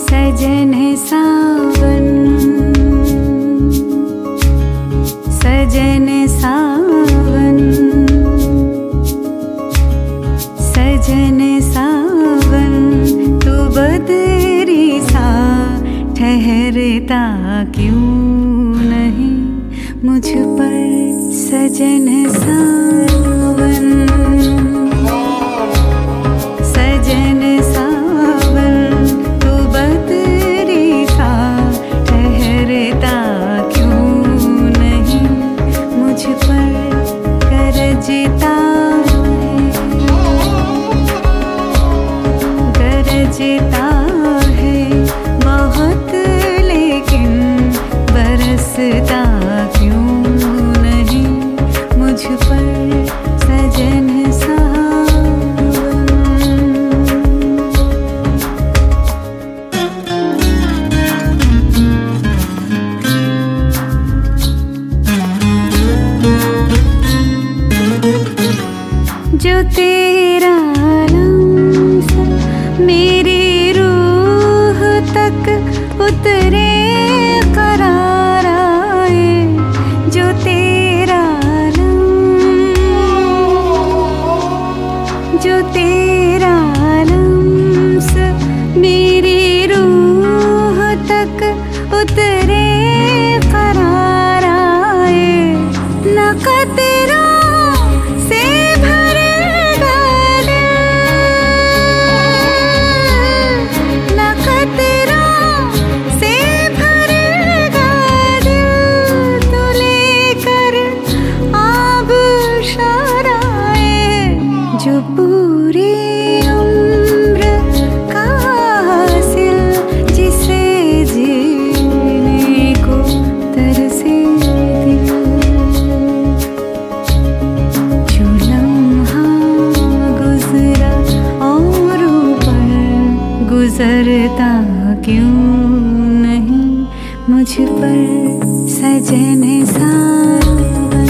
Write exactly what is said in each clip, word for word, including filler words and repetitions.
सजन सावन सजन सावन सजन सावन तू बदरी सा ठहरता क्यों नहीं मुझ पर सजन सावन सजन सावन तू बदरी सा ठहरता क्यों नहीं मुझ पर गरजता गरजता है बहुत लेकिन बरसता क्यों नहीं मुझ पर सजन जो तेरा लम्स मेरी रूह तक उतरे करार आए जो तेरा लम्स जो तेरा लम्स मेरी रूह तक उतरे करार आए न कतरा जो पूरी उम्र का हासिल जिसे जीने को तरसे दिल जो लम्हा गुजरा और ऊपर गुजरता क्यों नहीं मुझ पर सजन सावन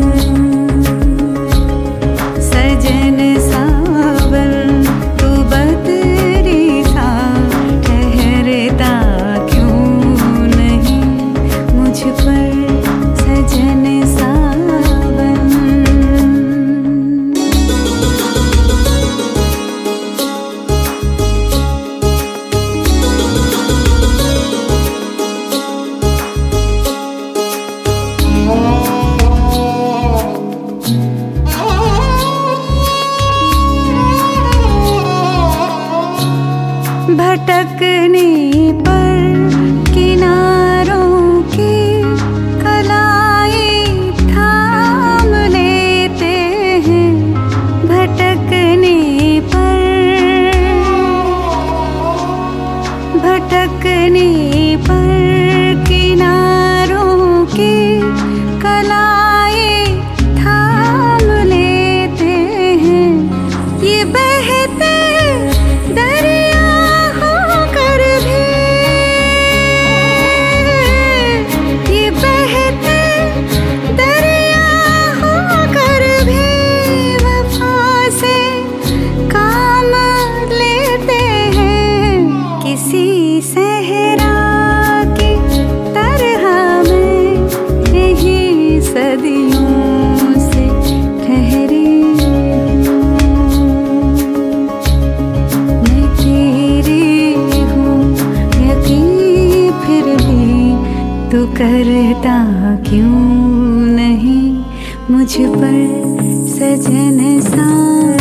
सजन सावन तू बदरी सा ठहरता क्यों नहीं मुझ पर सजन सावन भटकने पर किनारों की कलाई थाम लेते हैं भटकने पर भटकने पर किनारों की कलाई थाम लेते हैं ये बहते दरिया सहरा की तरह मैं यही सदियों से ठहरी मैं तेरी हूँ यकीन फिर भी तू करता क्यों नहीं मुझ पर सजन सा